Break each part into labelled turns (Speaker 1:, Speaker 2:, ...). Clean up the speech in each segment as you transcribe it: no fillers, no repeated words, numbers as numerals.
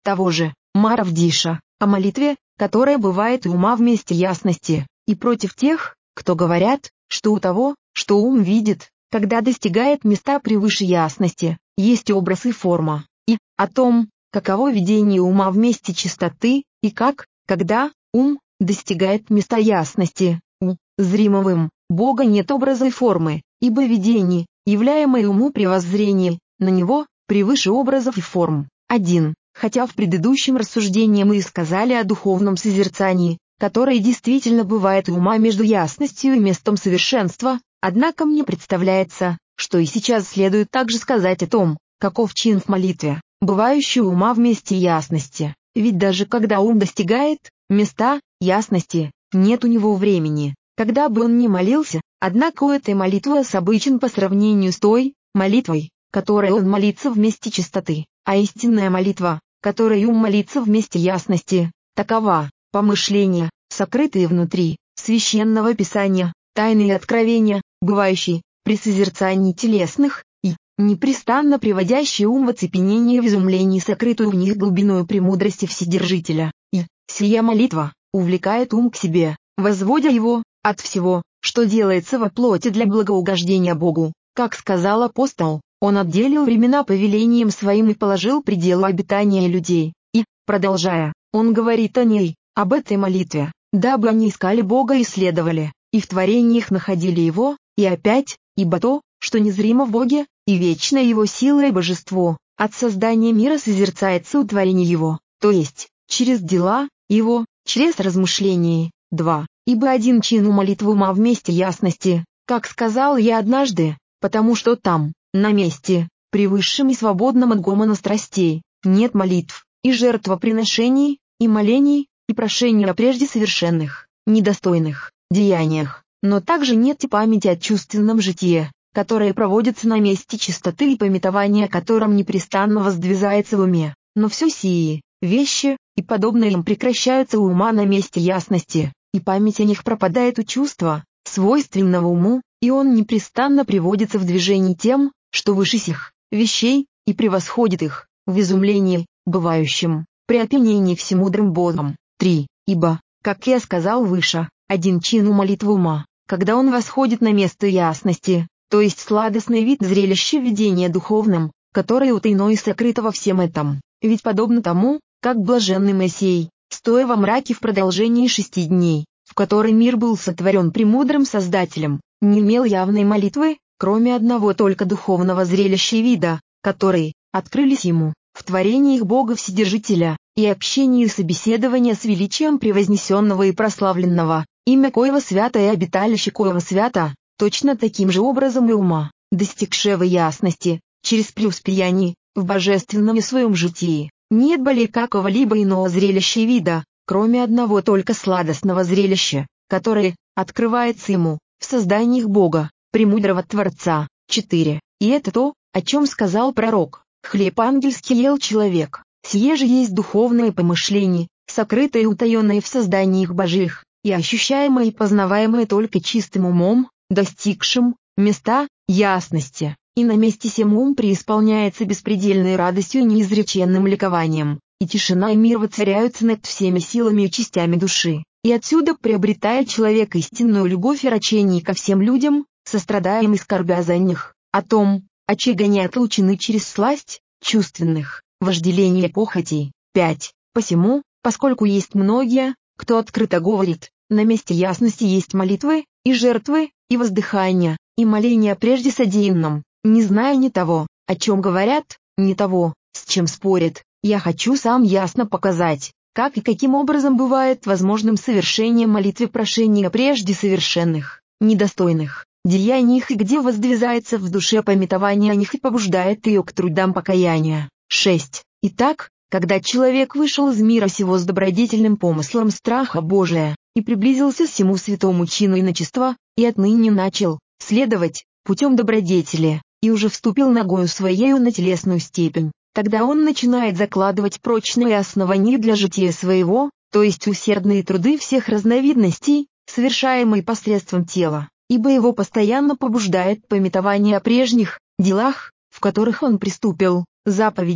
Speaker 1: того же Маравдиша, о молитве, которая бывает у ума вместе ясности, и против тех, кто говорят, что у того, что ум видит, когда достигает места превыше ясности, есть образ и форма, и о том, каково видение ума вместе чистоты, и как, когда ум достигает места ясности, у зримого им Бога нет образа и формы, ибо видение, являемое уму при воззрении на него, превыше образов и форм. 1. Хотя в предыдущем рассуждении мы и сказали о духовном созерцании, которое действительно бывает у ума между ясностью и местом совершенства, однако мне представляется, что и сейчас следует также сказать о том, каков чин в молитве, бывающий у ума вместе ясности, ведь даже когда ум достигает места ясности, нет у него времени, когда бы он ни молился, однако у этой молитвы обычен по сравнению с той молитвой, которой он молится вместе чистоты, а истинная молитва, которой ум молится вместе ясности, такова, помышления, сокрытые внутри священного писания, тайные откровения, бывающие при созерцании телесных, и непрестанно приводящие ум в оцепенение в изумлении сокрытую в них глубиною премудрости Вседержителя, и сия молитва увлекает ум к себе, возводя его от всего, что делается во плоти для благоугождения Богу, как сказал апостол. Он отделил времена повелением своим и положил пределы обитания людей, и, продолжая, он говорит о ней, об этой молитве, дабы они искали Бога и исследовали, и в творениях находили Его, и опять, ибо то, что незримо в Боге, и вечная Его сила и божество, от создания мира созерцается у творения Его, то есть, через дела Его, через размышления. 2. Ибо один чин у молитвы ума вместе ясности, как сказал я однажды, потому что там, на месте, превысшем и свободном от гомона страстей, нет молитв, и жертвоприношений, и молений, и прошений о прежде совершенных, недостойных, деяниях, но также нет и памяти о чувственном житии, которое проводится на месте чистоты и памятование о котором непрестанно воздвизается в уме, но все сии, вещи, и подобные им прекращаются у ума на месте ясности, и память о них пропадает у чувства, свойственного уму, и он непрестанно приводится в движение тем, что выше сих вещей, и превосходит их, в изумлении, бывающем, при опьянении всемудрым Богом. 3. Ибо, как я сказал выше, один чин у молитвы ума, когда он восходит на место ясности, то есть сладостный вид зрелища видения духовным, которое утайно и сокрыто во всем этом, ведь подобно тому, как блаженный Моисей, стоя во мраке в продолжении 6 дней, в который мир был сотворен премудрым Создателем, не имел явной молитвы, кроме одного только духовного зрелища вида, которые открылись ему в творениях Бога Вседержителя, и общении и собеседования с величием превознесенного и прославленного, имя коего свято и обиталище коего свято, точно таким же образом и ума, достигшего ясности, через преуспеяние, в божественном и своем житии, нет более какого-либо иного зрелища вида, кроме одного только сладостного зрелища, которое открывается ему в созданиях Бога, премудрого Творца. 4. И это то, о чем сказал пророк: «Хлеб ангельский ел человек, сие же есть духовное помышление, сокрытое и утаенное в созданиях Божьих, и ощущаемое и познаваемое только чистым умом, достигшим места ясности, и на месте сем ум преисполняется беспредельной радостью и неизреченным ликованием, и тишина и мир воцаряются над всеми силами и частями души, и отсюда приобретает человек истинную любовь и рачение ко всем людям, сострадаем и скорбя за них, о том, о чьи гони отлучены через сласть чувственных, вожделения похотей. 5. Посему, поскольку есть многие, кто открыто говорит, на месте ясности есть молитвы, и жертвы, и воздыхания, и моления о прежде содеянном, не зная ни того, о чем говорят, ни того, с чем спорят, я хочу сам ясно показать, как и каким образом бывает возможным совершение молитвы прошения о прежде совершенных, недостойных деяниях, и где воздвизается в душе памятование о них и побуждает ее к трудам покаяния. 6. Итак, когда человек вышел из мира сего с добродетельным помыслом страха Божия, и приблизился всему святому чину иночества, и отныне начал следовать путем добродетели, и уже вступил ногою своею на телесную степень, тогда он начинает закладывать прочные основания для жития своего, то есть усердные труды всех разновидностей, совершаемые посредством тела, ибо его постоянно побуждает памятование о прежних делах, в которых он приступил, заповедя,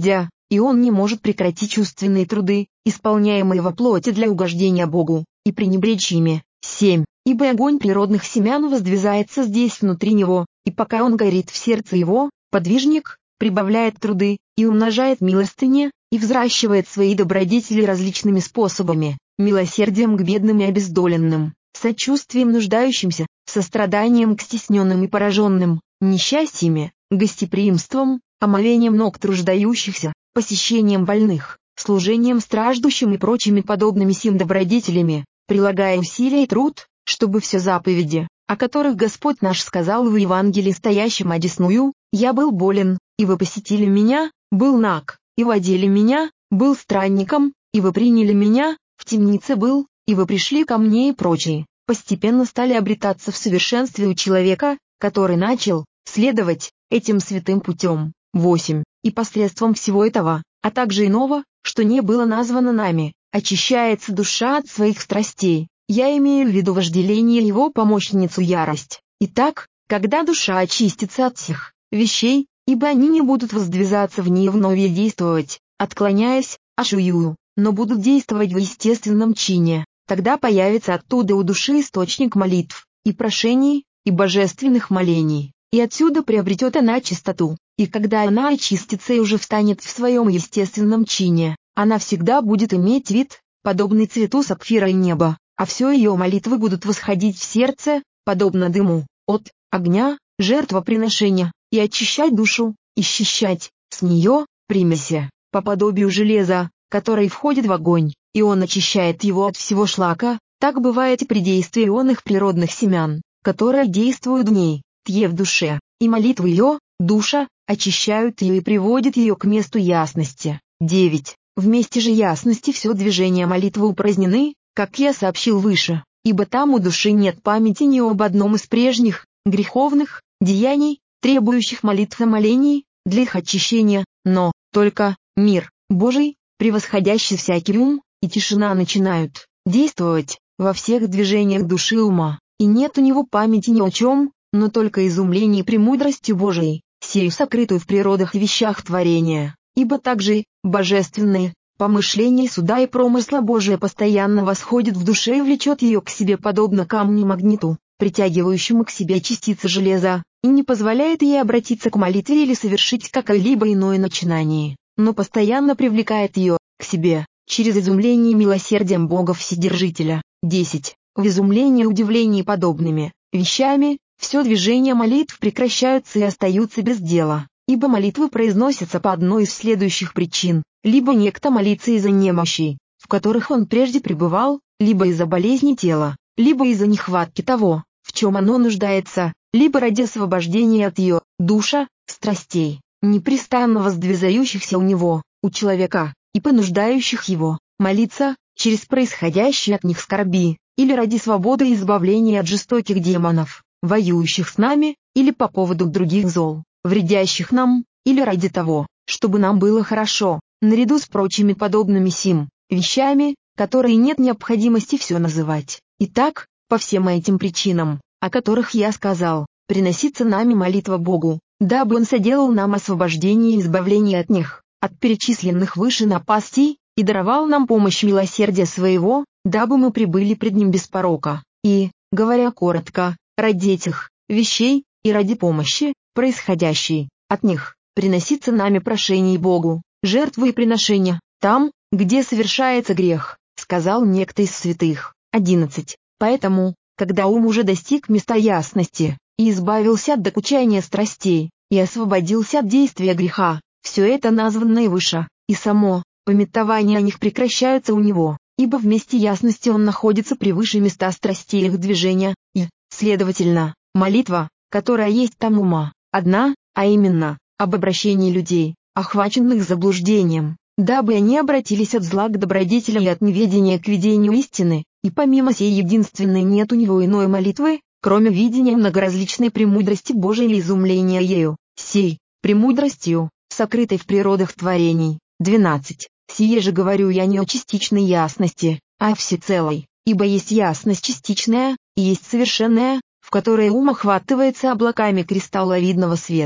Speaker 1: и он не может прекратить чувственные труды, исполняемые во плоти для угождения Богу, и пренебречь ими. 7. Ибо огонь природных семян воздвизается здесь внутри него, и пока он горит в сердце его, подвижник прибавляет труды, и умножает милостыни, и взращивает свои добродетели различными способами: милосердием к бедным и обездоленным, сочувствием нуждающимся, состраданием к стесненным и пораженным, несчастьями, гостеприимством, омовением ног труждающихся, посещением больных, служением страждущим и прочими подобными сим добродетелями, прилагая усилия и труд, чтобы все заповеди, о которых Господь наш сказал в Евангелии стоящем одесную: «Я был болен, и вы посетили меня, был наг, и вы одели меня, был странником, и вы приняли меня, в темнице был, и вы пришли ко мне» и прочие, постепенно стали обретаться в совершенстве у человека, который начал следовать этим святым путем. 8. И посредством всего этого, а также иного, что не было названо нами, очищается душа от своих страстей. Я имею в виду вожделение его помощницу ярость. Итак, когда душа очистится от всех вещей, ибо они не будут воздвизаться в ней вновь и действовать, отклоняясь, ашую, но будут действовать в естественном чине, тогда появится оттуда у души источник молитв, и прошений, и божественных молений, и отсюда приобретет она чистоту, и когда она очистится и уже встанет в своем естественном чине, она всегда будет иметь вид, подобный цвету сапфира и неба, а все ее молитвы будут восходить в сердце, подобно дыму, от огня, жертвоприношения, и очищать душу, и счищать с нее примеси, по подобию железа, который входит в огонь, и он очищает его от всего шлака. Так бывает и при действии онных природных семян, которые действуют в ней, тье в душе, и молитвы ее, душа, очищают ее и приводят ее к месту ясности. 9. Вместе же ясности все движения молитвы упразднены, как я сообщил выше, ибо там у души нет памяти ни об одном из прежних, греховных, деяний, требующих молитв и молений, для их очищения, но только мир Божий, превосходящий всякий ум, и тишина начинают действовать во всех движениях души и ума, и нет у него памяти ни о чем, но только изумлении премудростью Божией, сею сокрытую в природах и вещах творения, ибо также божественные помышления суда и промысла Божия постоянно восходят в душе и влечет ее к себе подобно камню-магниту, притягивающему к себе частицы железа, и не позволяет ей обратиться к молитве или совершить какое-либо иное начинание, но постоянно привлекает ее к себе, через изумление милосердием Бога Вседержителя. 10. В изумлении и удивлении подобными вещами, все движения молитв прекращаются и остаются без дела, ибо молитвы произносятся по одной из следующих причин: либо некто молится из-за немощей, в которых он прежде пребывал, либо из-за болезни тела, либо из-за нехватки того, в чем оно нуждается, либо ради освобождения от ее, душа, страстей, непрестанно воздвизающихся у него, у человека, и понуждающих его молиться, через происходящие от них скорби, или ради свободы и избавления от жестоких демонов, воюющих с нами, или по поводу других зол, вредящих нам, или ради того, чтобы нам было хорошо, наряду с прочими подобными сим вещами, которые нет необходимости все называть. Итак, по всем этим причинам, о которых я сказал, приносится нами молитва Богу, дабы Он соделал нам освобождение и избавление от них, от перечисленных выше напастей, и даровал нам помощь милосердия своего, дабы мы прибыли пред Ним без порока. И, говоря коротко, ради этих вещей, и ради помощи, происходящей от них, приносится нами прошение Богу, жертвы и приношения, там, где совершается грех, сказал некто из святых. 11. Поэтому, когда ум уже достиг места ясности, и избавился от докучания страстей, и освободился от действия греха, все это названное выше, и само памятование о них прекращаются у него, ибо в месте ясности он находится превыше места страстей и их движения, и, следовательно, молитва, которая есть там ума, одна, а именно, об обращении людей, охваченных заблуждением, дабы они обратились от зла к добродетелям и от неведения к видению истины, и помимо сей единственной нет у него иной молитвы, кроме видения многоразличной премудрости Божией или изумления ею, сей премудростью, сокрытой в природах творений. 12. Сие же говорю я не о частичной ясности, а о всецелой, ибо есть ясность частичная, и есть совершенная, в которой ум охватывается облаками кристалловидного света,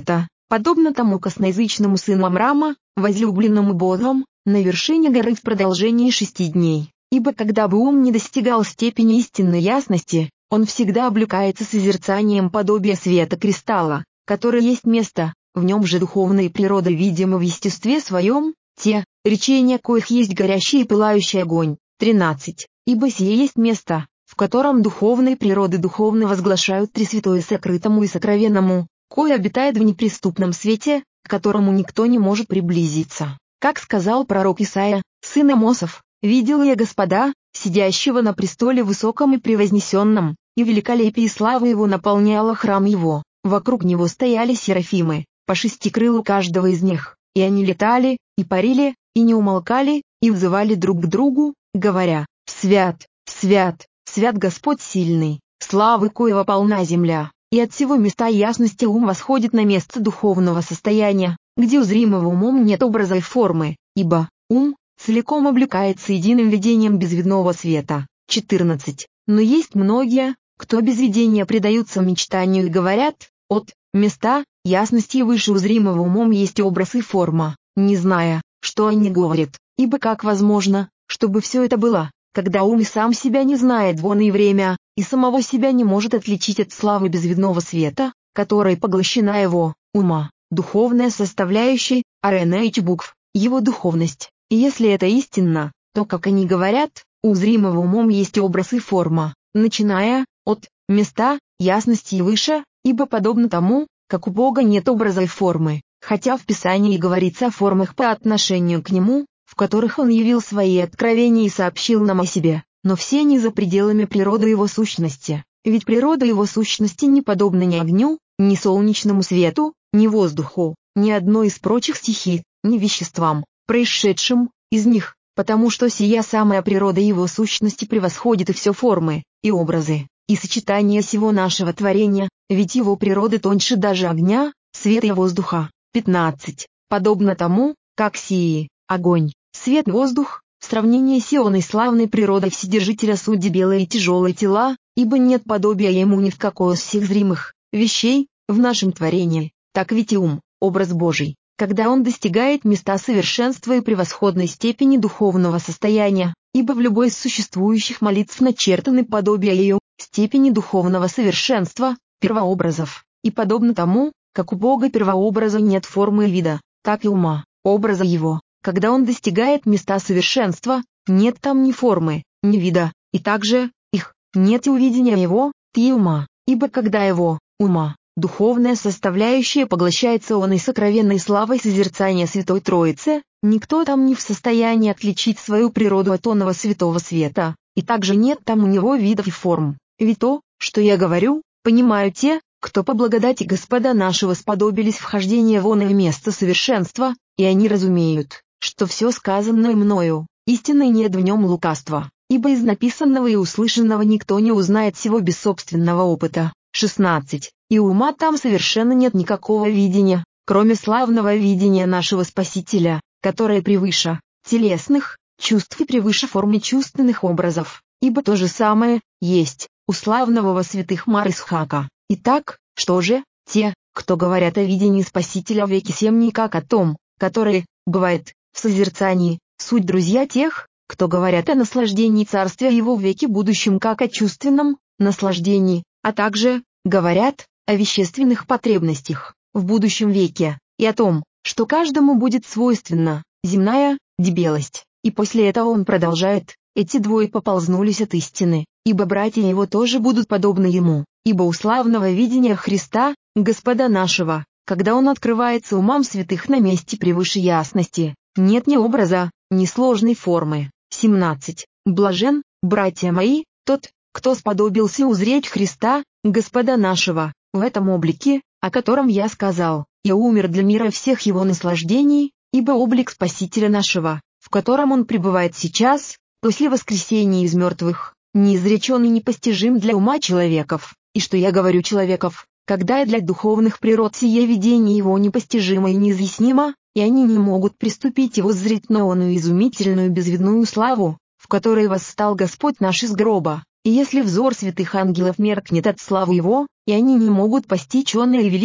Speaker 1: подобно тому косноязычному сыну Амрама, возлюбленному Богом, на вершине горы в продолжении 6 дней. Ибо когда бы ум не достигал степени истинной ясности, он всегда облекается созерцанием подобия света кристалла, который есть место, в нем же духовной природы видимо в естестве своем, те, речения коих есть горящий и пылающий огонь. 13. Ибо сие есть место, в котором духовные природы духовно возглашают Тресвятое сокрытому и сокровенному, кое обитает в неприступном свете, к которому никто не может приблизиться. Как сказал пророк Исаия, сын Амосов: «Видел я Господа, сидящего на престоле высоком и превознесенном, и великолепие славы его наполняло храм его, вокруг него стояли серафимы, по 6 крыл у каждого из них, и они летали, и парили, и не умолкали, и взывали друг к другу, говоря: Свят, свят, свят Господь сильный, славы коего полна земля». И от всего места ясности ум восходит на место духовного состояния, где у зримого умом нет образа и формы, ибо ум целиком облекается единым видением безвидного света. 14. Но есть многие, кто без видения предаются мечтанию и говорят: от места ясности выше у зримого умом есть образ и форма, не зная, что они говорят, ибо как возможно, чтобы все это было, когда ум и сам себя не знает вон и время, и самого себя не может отличить от славы безвидного света, которой поглощена его, ума, духовная составляющая, RNH букв, его духовность. И если это истинно, то, как они говорят, у зримого умом есть образ и форма, начиная от места ясности и выше, ибо подобно тому, как у Бога нет образа и формы, хотя в Писании говорится о формах по отношению к Нему, в которых Он явил свои откровения и сообщил нам о себе, но все не за пределами природы Его сущности, ведь природа Его сущности не подобна ни огню, ни солнечному свету, ни воздуху, ни одной из прочих стихий, ни веществам, происшедшим из них, потому что сия самая природа Его сущности превосходит и все формы, и образы, и сочетания всего нашего творения, ведь Его природа тоньше даже огня, света и воздуха. 15. Подобно тому, как сии, огонь, свет, воздух, в сравнении с ионой славной природой Вседержителя судьи белые и тяжелые тела, ибо нет подобия ему ни в какой из всех зримых вещей в нашем творении, так ведь и ум, образ Божий, когда он достигает места совершенства и превосходной степени духовного состояния, ибо в любой из существующих молитв начертаны подобия ее, степени духовного совершенства, первообразов, и подобно тому, как у Бога первообраза нет формы и вида, так и ума, образа его, когда он достигает места совершенства, нет там ни формы, ни вида, и также, их, нет и увидения его, и ума, ибо когда его, ума, духовная составляющая поглощается он и сокровенной славой созерцания Святой Троицы, никто там не в состоянии отличить свою природу от оного святого света, и также нет там у него видов и форм, ведь то, что я говорю, понимают те, кто по благодати Господа нашего сподобились вхождения в оное место совершенства, и они разумеют, что все сказанное мною, истинно нет в нем лукавства, ибо из написанного и услышанного никто не узнает всего без собственного опыта. 16. И у ума там совершенно нет никакого видения, кроме славного видения нашего Спасителя, которое превыше телесных чувств и превыше формы чувственных образов, ибо то же самое есть у славного во святых Мар Исхака. Итак, что же, те, кто говорят о видении Спасителя в веки сем не как о том, которое бывает в созерцании, суть друзья тех, кто говорят о наслаждении Царствия Его в веке будущем как о чувственном наслаждении, а также говорят о вещественных потребностях в будущем веке, и о том, что каждому будет свойственна земная дебелость. И после этого он продолжает: эти двое поползнулись от истины, ибо братья его тоже будут подобны ему, ибо у славного видения Христа, Господа нашего, когда он открывается умам святых на месте превыше ясности, нет ни образа, ни сложной формы. 17. Блажен, братья мои, тот, кто сподобился узреть Христа, Господа нашего, в этом облике, о котором я сказал: я умер для мира всех его наслаждений, ибо облик Спасителя нашего, в котором он пребывает сейчас, после воскресения из мертвых, неизречен и непостижим для ума человеков, и что я говорю человеков, когда и для духовных природ сие видение его непостижимо и неизъяснимо, и они не могут приступить его зреть на оную изумительную безвидную славу, в которой восстал Господь наш из гроба. И если взор святых ангелов меркнет от славы его, и они не могут постичь оное величие,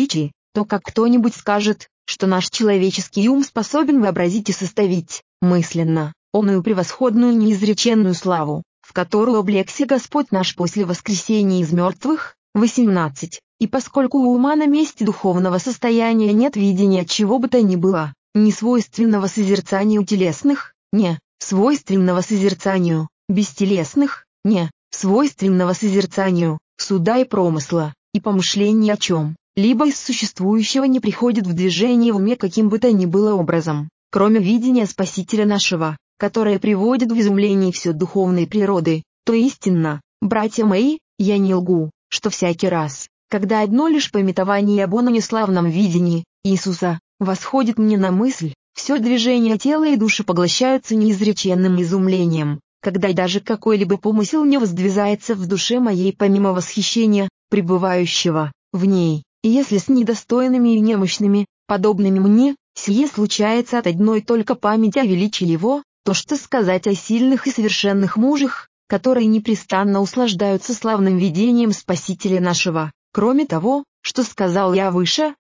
Speaker 1: то как кто-нибудь скажет, что наш человеческий ум способен вообразить и составить, мысленно, оную превосходную неизреченную славу, в которую облегся Господь наш после воскресения из мертвых. 18. И поскольку у ума на месте духовного состояния нет видения чего бы то ни было, не свойственного созерцанию телесных, не свойственного созерцанию бестелесных, не свойственного созерцанию суда и промысла, и помышления о чем-либо из существующего не приходит в движение в уме каким бы то ни было образом, кроме видения Спасителя нашего, которое приводит в изумление все духовной природы, то истинно, братья мои, я не лгу, что всякий раз, когда одно лишь памятование об оном неславном видении Иисуса восходит мне на мысль, все движение тела и души поглощаются неизреченным изумлением, когда даже какой-либо помысел не воздвизается в душе моей помимо восхищения, пребывающего в ней, и если с недостойными и немощными, подобными мне, сие случается от одной только памяти о величии Его, то что сказать о сильных и совершенных мужах, которые непрестанно услаждаются славным видением Спасителя нашего, кроме того, что сказал я выше,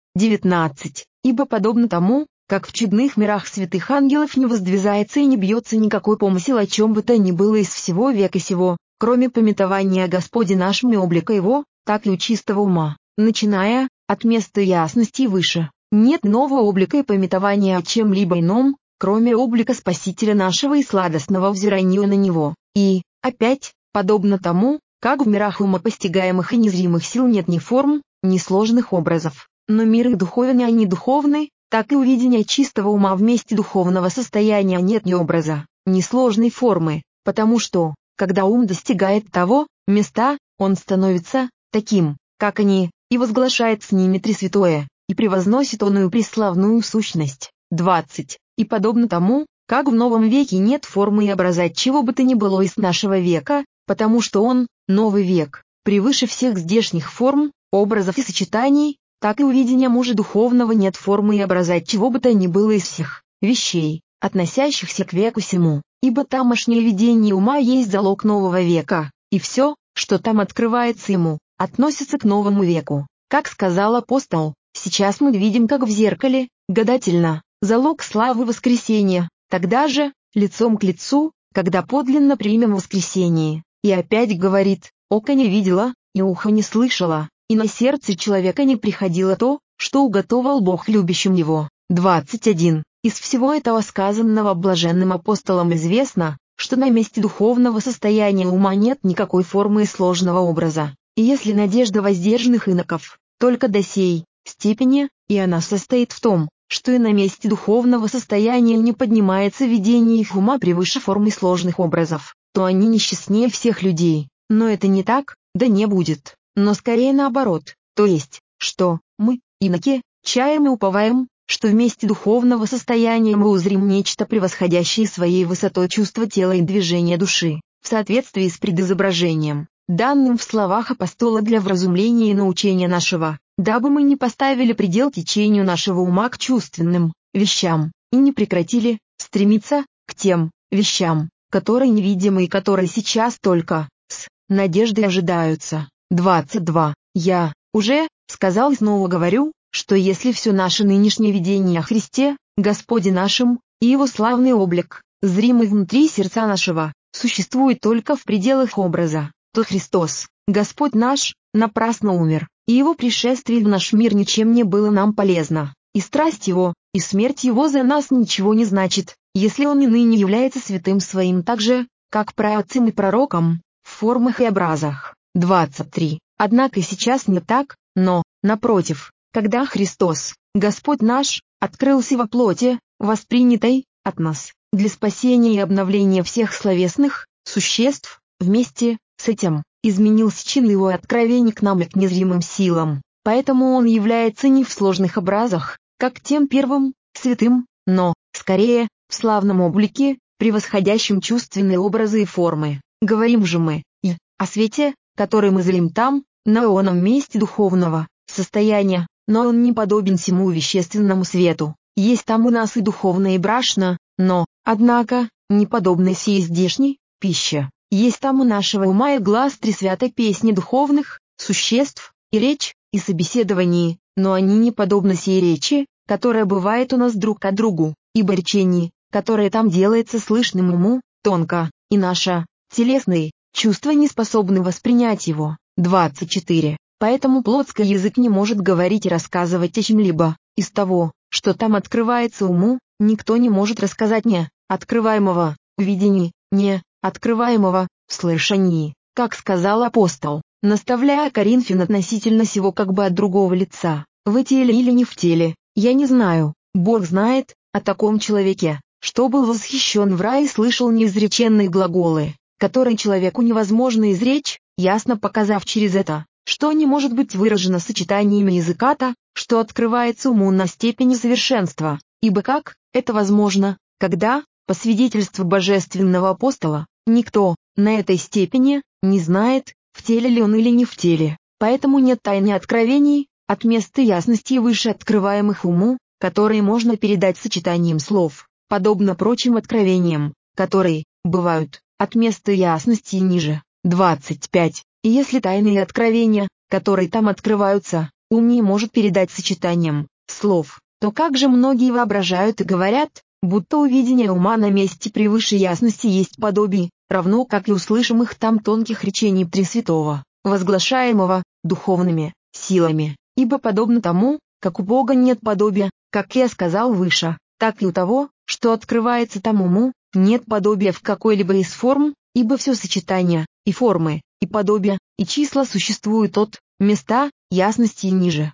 Speaker 1: 19, ибо подобно тому, как в чудных мирах святых ангелов не воздвизается и не бьется никакой помысел о чем бы то ни было из всего века сего, кроме памятования о Господе нашем и облика Его, так и у чистого ума, начиная от места ясности выше, нет нового облика и памятования о чем-либо ином, кроме облика Спасителя нашего и сладостного взирания на Него, и, опять, подобно тому, как в мирах умопостигаемых и незримых сил нет ни форм, ни сложных образов, но мир их духовен, а не духовный, так и у видения чистого ума в месте духовного состояния нет ни образа, ни сложной формы, потому что, когда ум достигает того места, он становится таким, как они, и возглашает с ними Тресвятое, и превозносит оную преславную сущность. 20. И подобно тому, как в новом веке нет формы и образа чего бы то ни было из нашего века, потому что он, новый век, превыше всех здешних форм, образов и сочетаний, так и у видения мужа духовного нет формы и образа чего бы то ни было из всех вещей, относящихся к веку сему, ибо тамошнее видение ума есть залог нового века, и все, что там открывается ему, относится к новому веку. Как сказал апостол, сейчас мы видим как в зеркале, гадательно, залог славы воскресения, тогда же, лицом к лицу, когда подлинно примем воскресение. И опять говорит, око не видело, и ухо не слышало, и на сердце человека не приходило то, что уготовал Бог любящим его. 21. Из всего этого сказанного блаженным апостолом известно, что на месте духовного состояния ума нет никакой формы и сложного образа. И если надежда воздержанных иноков, только до сей степени, и она состоит в том, что и на месте духовного состояния не поднимается видение их ума превыше формы сложных образов, то они несчастнее всех людей. Но это не так, да не будет, но скорее наоборот, то есть, что мы, иноки, чаем и уповаем, что вместе духовного состояния мы узрим нечто превосходящее своей высотой чувства тела и движения души, в соответствии с предизображением, данным в словах апостола для вразумления и научения нашего, дабы мы не поставили предел течению нашего ума к чувственным вещам, и не прекратили стремиться к тем вещам, которые невидимы и которые сейчас только с надеждой ожидаются. 22. Я уже сказал и снова говорю, что если все наше нынешнее видение о Христе, Господе нашем, и Его славный облик, зримый внутри сердца нашего, существует только в пределах образа, то Христос, Господь наш, напрасно умер, и Его пришествие в наш мир ничем не было нам полезно, и страсть Его, и смерть Его за нас ничего не значит, если Он и ныне является святым своим так же, как праотцем и пророком, в формах и образах. 23. Однако сейчас не так, но, напротив, когда Христос, Господь наш, открылся во плоти, воспринятой от нас, для спасения и обновления всех словесных существ, вместе с этим, изменился чин Его откровений к нам и к незримым силам, поэтому Он является не в сложных образах, как тем первым, святым, но, скорее, в славном облике, превосходящем чувственные образы и формы. Говорим же мы и о свете, который мы зрим там, на оном месте духовного состояния, но он не подобен всему вещественному свету. Есть там у нас и духовное и брашно, но, однако, не подобно сей здешней пище. Есть там у нашего ума и глаз тресвятой песни духовных существ, и речь, и собеседование, но они не подобны сей речи, которая бывает у нас друг к другу, ибо речение, которое там делается слышным уму, тонко, и наше, телесные, чувства не способны воспринять его. 24. Поэтому плотский язык не может говорить и рассказывать о чем-либо, из того, что там открывается уму, никто не может рассказать не открываемого в видении, не открываемого в слышании, как сказал апостол, наставляя Коринфян относительно сего как бы от другого лица, в теле или не в теле, я не знаю, Бог знает, о таком человеке, что был восхищен в рае и слышал неизреченные глаголы, которые человеку невозможно изречь, ясно показав через это, что не может быть выражено сочетаниями языка-то, что открывается уму на степени совершенства, ибо как это возможно, когда, по свидетельству божественного апостола, никто, на этой степени, не знает, в теле ли он или не в теле, поэтому нет тайны откровений, от места ясности выше открываемых уму, которые можно передать сочетанием слов, подобно прочим откровениям, которые, бывают, от места ясности ниже. 25. И если тайные откровения, которые там открываются, ум не может передать сочетанием слов, то как же многие воображают и говорят, будто у видения ума на месте превыше ясности есть подобие, равно как и услышимых там тонких речений Пресвятого, возглашаемого духовными силами, ибо подобно тому, как у Бога нет подобия, как я сказал выше, так и у того, что открывается там уму, нет подобия в какой-либо из форм, ибо все сочетания, и формы, и подобия, и числа существуют от места ясности ниже.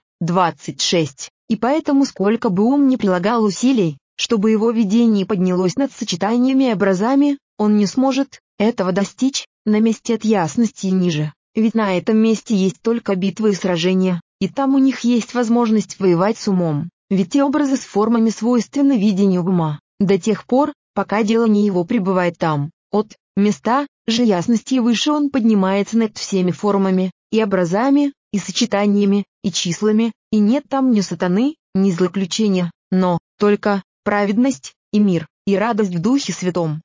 Speaker 1: 26. И поэтому сколько бы ум ни прилагал усилий, чтобы его видение поднялось над сочетаниями и образами, он не сможет этого достичь на месте от ясности ниже, ведь на этом месте есть только битвы и сражения, и там у них есть возможность воевать с умом, ведь те образы с формами свойственны видению ума, до тех пор, пока дело не его пребывает там, от места же ясности выше он поднимается над всеми формами, и образами, и сочетаниями, и числами, и нет там ни сатаны, ни злоключения, но только праведность, и мир, и радость в Духе Святом.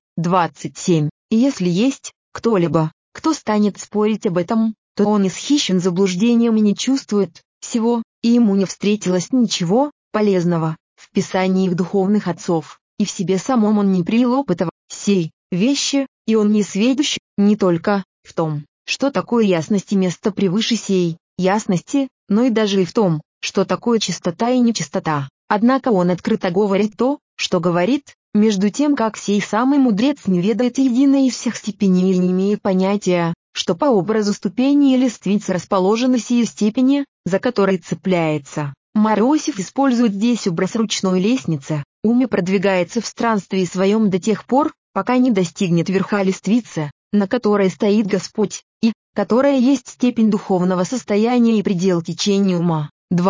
Speaker 1: 27. И если есть кто-либо, кто станет спорить об этом, то он исхищен заблуждением и не чувствует всего, и ему не встретилось ничего полезного в писании их духовных отцов, и в себе самом он не принял опыта сей вещи, и он не сведущ, не только в том, что такое ясность и место превыше сей ясности, но и даже и в том, что такое чистота и нечистота. Однако он открыто говорит то, что говорит, между тем как сей самый мудрец не ведает единой из всех степеней и не имеет понятия, что по образу ступени или листвицы расположены сие степени, за которые цепляется. Маросев использует здесь образ ручной лестницы, ум продвигается в странстве своем до тех пор, пока не достигнет верха листвицы, на которой стоит Господь, и которая есть степень духовного состояния и предел течения ума.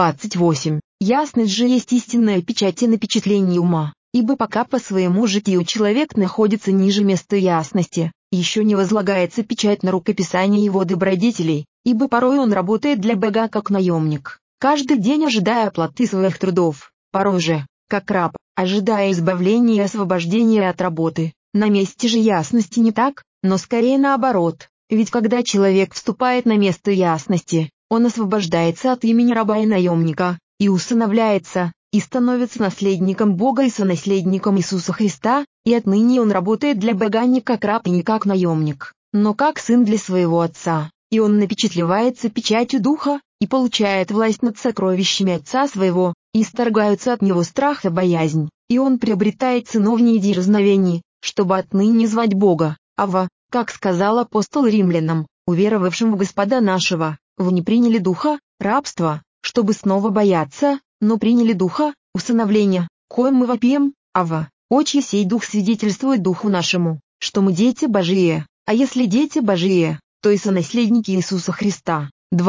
Speaker 1: 28. Ясность же есть истинная печать и напечатление ума, ибо пока по своему житию человек находится ниже места ясности, еще не возлагается печать на рукописание его добродетелей, ибо порой он работает для Бога как наемник, каждый день ожидая оплаты своих трудов, порой же, как раб, ожидая избавления и освобождения от работы. На месте же ясности не так, но скорее наоборот, ведь когда человек вступает на место ясности, он освобождается от имени раба и наемника, и усыновляется, и становится наследником Бога и сонаследником Иисуса Христа, и отныне он работает для Бога не как раб и не как наемник, но как сын для своего Отца, и он напечатлевается печатью Духа, и получает власть над сокровищами Отца своего, и исторгаются от него страх и боязнь, и он приобретает сыновние дерзновения, чтобы отныне звать Бога, Ава, как сказал апостол римлянам, уверовавшим в Господа нашего, вы не приняли духа рабства, чтобы снова бояться, но приняли духа усыновления, коим мы вопием, Ава, отче сей дух свидетельствует духу нашему, что мы дети Божие, а если дети Божие, то и сонаследники Иисуса Христа.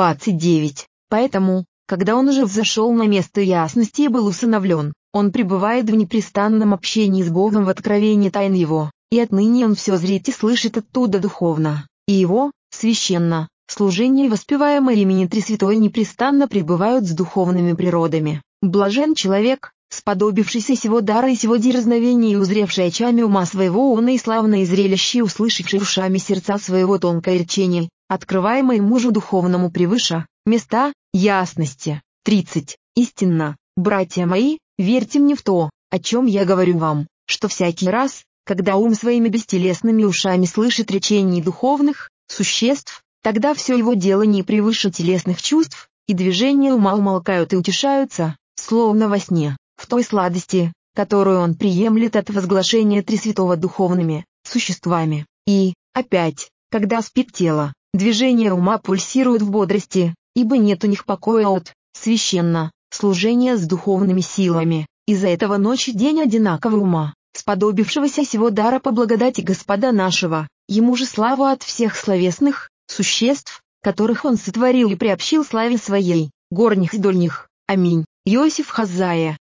Speaker 1: 29. Поэтому, когда он уже взошел на место ясности и был усыновлен, он пребывает в непрестанном общении с Богом в откровении тайн Его, и отныне он все зрит и слышит оттуда духовно, и его, священно, служение и воспеваемое имени Тресвятой непрестанно пребывают с духовными природами. Блажен человек, сподобившийся сего дара и сего дерзновения и узревший очами ума своего он и славное зрелище и услышавший ушами сердца своего тонкое речение, открываемое мужу духовному превыше места ясности. 30. Истинно, братья мои, верьте мне в то, о чем я говорю вам, что всякий раз, когда ум своими бестелесными ушами слышит речений духовных существ, тогда все его делание превыше телесных чувств, и движения ума умолкают и утешаются, словно во сне, в той сладости, которую он приемлет от возглашения Тресвятого духовными существами. И, опять, когда спит тело, движения ума пульсируют в бодрости, ибо нет у них покоя от священно служения с духовными силами. Из-за этого ночь и день одинаковы ума, сподобившегося сего дара по благодати Господа нашего, ему же слава от всех словесных существ, которых он сотворил и приобщил славе своей, горних и дольних. Аминь. Иосиф Хаззая.